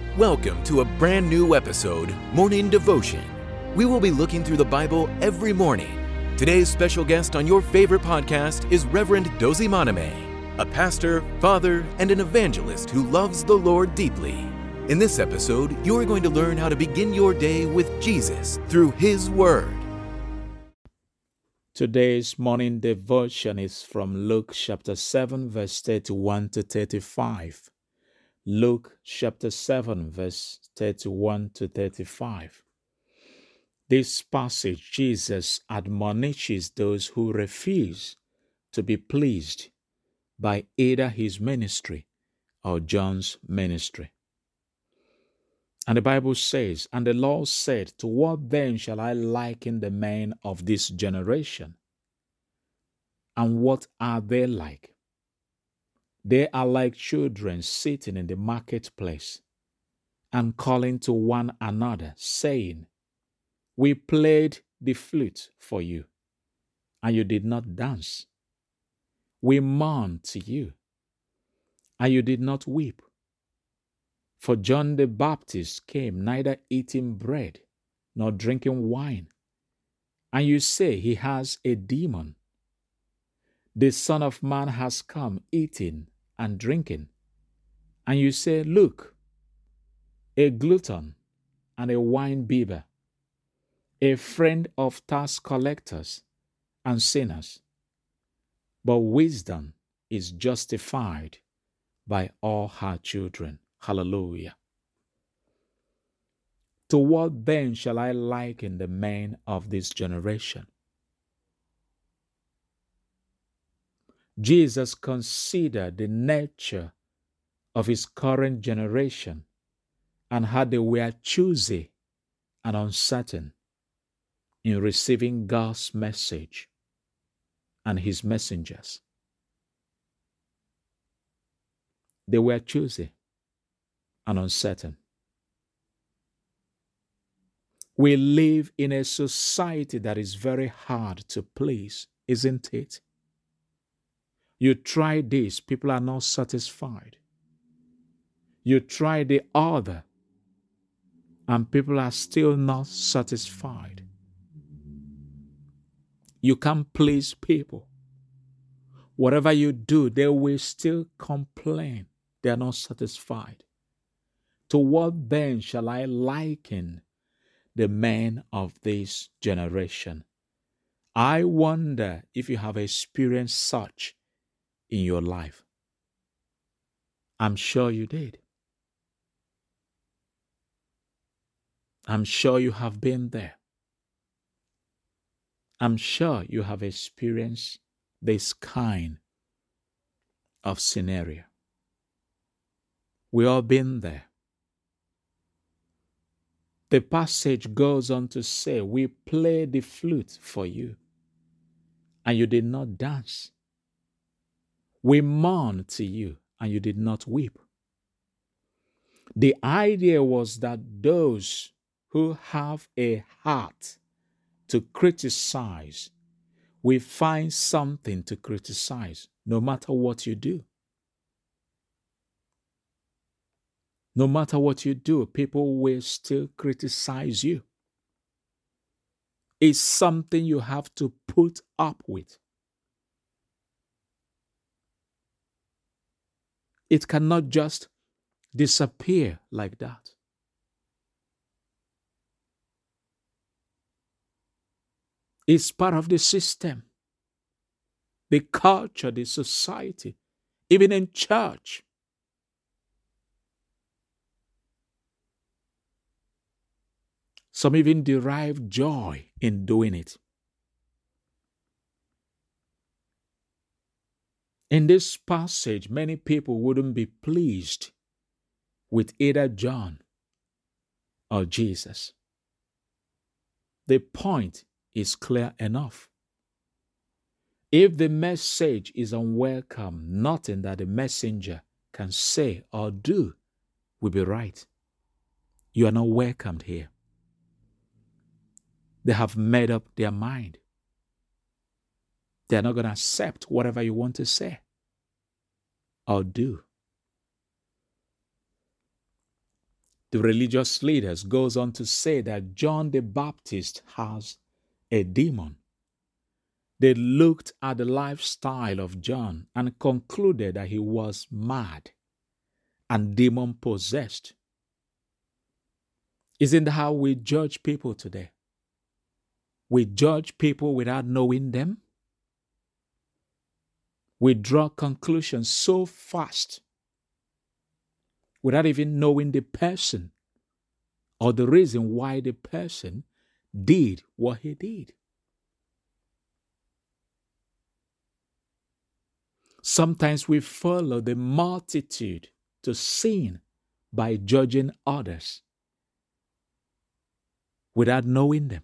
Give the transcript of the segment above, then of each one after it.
Welcome to a brand new episode, Morning Devotion. We will be looking through the Bible every morning. Today's special guest on your favorite podcast is Reverend Dozie Monime, a pastor, father, and an evangelist who loves the Lord deeply. In this episode, you are going to learn how to begin your day with Jesus through His Word. Today's morning devotion is from Luke chapter 7, verse 31 to 35. Luke chapter 7, verse 31 to 35. This passage, Jesus admonishes those who refuse to be pleased by either his ministry or John's ministry. And the Bible says, "And the Lord said, to what then shall I liken the men of this generation? And what are they like? They are like children sitting in the marketplace and calling to one another, saying, We played the flute for you, and you did not dance. We mourned to you, and you did not weep. For John the Baptist came neither eating bread nor drinking wine, and you say he has a demon. The Son of Man has come eating and drinking, and you say, Look, a glutton and a wine-bibber, a friend of tax collectors and sinners. But wisdom is justified by all her children." Hallelujah. To what then shall I liken the men of this generation? Jesus considered the nature of his current generation and how they were choosy and uncertain in receiving God's message and his messengers. They were choosy and uncertain. We live in a society that is very hard to please, isn't it? You try this, people are not satisfied. You try the other, and people are still not satisfied. You can't please people. Whatever you do, they will still complain. They are not satisfied. To what then shall I liken the men of this generation? I wonder if you have experienced such in your life. I'm sure you did. I'm sure you have been there. I'm sure you have experienced this kind of scenario. We all been there. The passage goes on to say, we played the flute for you, and you did not dance. We mourned to you, and you did not weep. The idea was that those who have a heart to criticize will find something to criticize no matter what you do. No matter what you do, people will still criticize you. It's something you have to put up with. It cannot just disappear like that. It's part of the system, the culture, the society, even in church. Some even derive joy in doing it. In this passage, many people wouldn't be pleased with either John or Jesus. The point is clear enough. If the message is unwelcome, nothing that the messenger can say or do will be right. You are not welcomed here. They have made up their mind. They are not going to accept whatever you want to say or do. The religious leaders goes on to say that John the Baptist has a demon. They looked at the lifestyle of John and concluded that he was mad and demon possessed. Isn't that how we judge people today? We judge people without knowing them. We draw conclusions so fast without even knowing the person or the reason why the person did what he did. Sometimes we follow the multitude to sin by judging others without knowing them.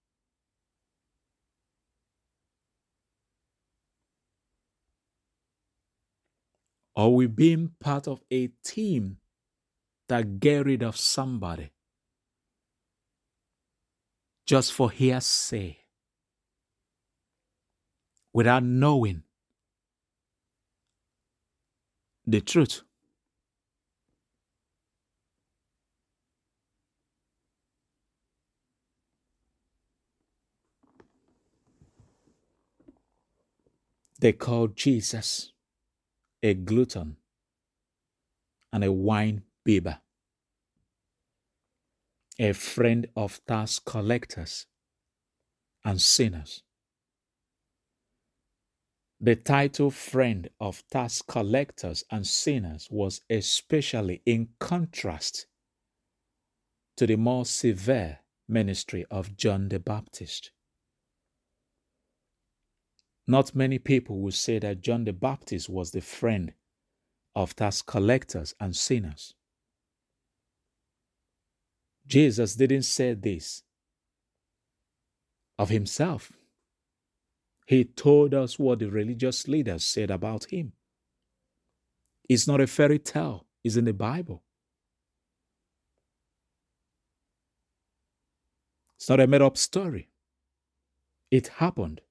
Or we being part of a team that get rid of somebody just for hearsay without knowing the truth. They called Jesus a glutton and a wine bibber, a friend of tax collectors and sinners. The title friend of tax collectors and sinners was especially in contrast to the more severe ministry of John the Baptist. Not many people will say that John the Baptist was the friend of tax collectors and sinners. Jesus didn't say this of himself. He told us what the religious leaders said about him. It's not a fairy tale, it's in the Bible. It's not a made-up story. It happened.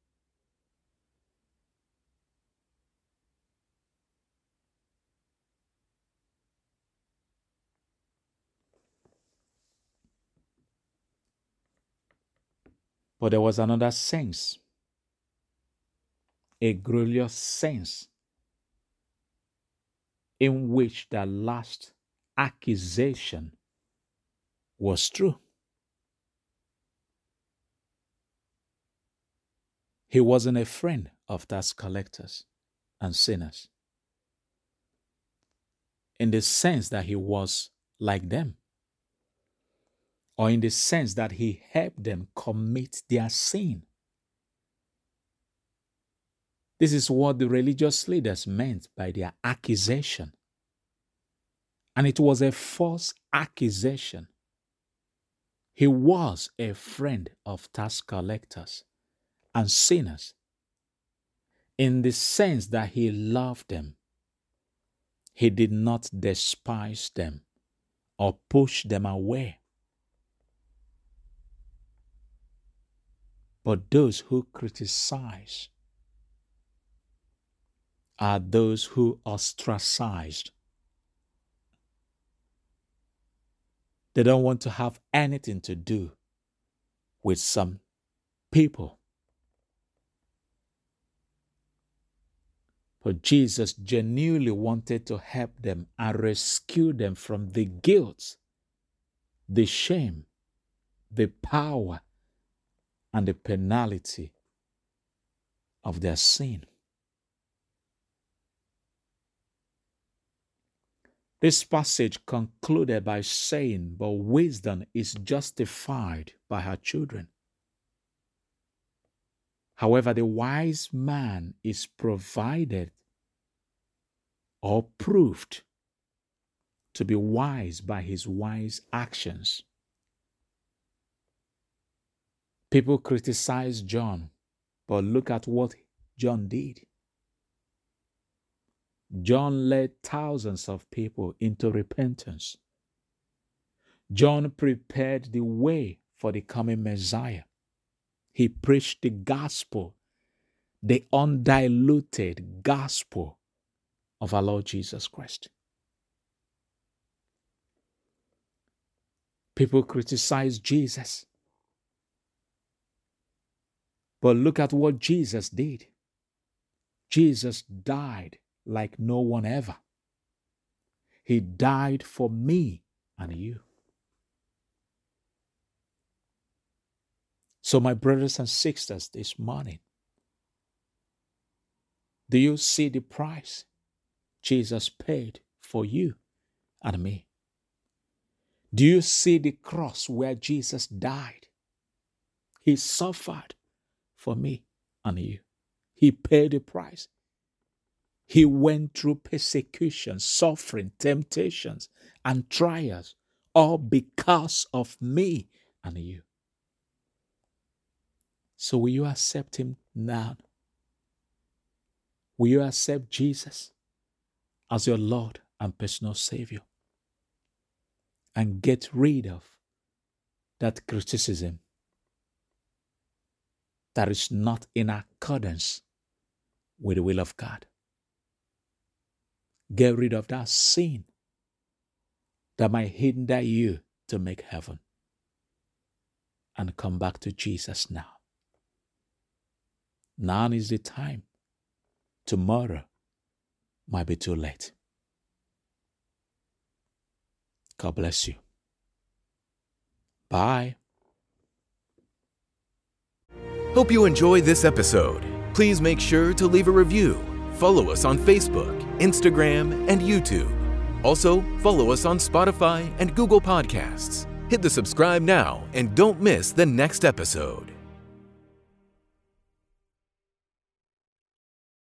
But there was another sense, a glorious sense, in which the last accusation was true. He wasn't a friend of tax collectors and sinners, in the sense that he was like them, or in the sense that he helped them commit their sin. This is what the religious leaders meant by their accusation. And it was a false accusation. He was a friend of tax collectors and sinners in the sense that he loved them. He did not despise them or push them away. But those who criticize are those who ostracized. They don't want to have anything to do with some people. But Jesus genuinely wanted to help them and rescue them from the guilt, the shame, the power, and the penalty of their sin. This passage concluded by saying, "But wisdom is justified by her children. However, the wise man is provided or proved to be wise by his wise actions." People criticize John, but look at what John did. John led thousands of people into repentance. John prepared the way for the coming Messiah. He preached the gospel, the undiluted gospel of our Lord Jesus Christ. People criticize Jesus. But look at what Jesus did. Jesus died like no one ever. He died for me and you. So, my brothers and sisters, this morning, do you see the price Jesus paid for you and me? Do you see the cross where Jesus died? He suffered for me and you. He paid the price. He went through persecution, suffering, temptations, and trials, all because of me and you. So will you accept him now? Will you accept Jesus as your Lord and personal Savior? And get rid of that criticism that is not in accordance with the will of God. Get rid of that sin that might hinder you to make heaven. And come back to Jesus now. Now is the time. Tomorrow might be too late. God bless you. Bye. Hope you enjoyed this episode. Please make sure to leave a review. Follow us on Facebook, Instagram, and YouTube. Also, follow us on Spotify and Google Podcasts. Hit the subscribe now and don't miss the next episode.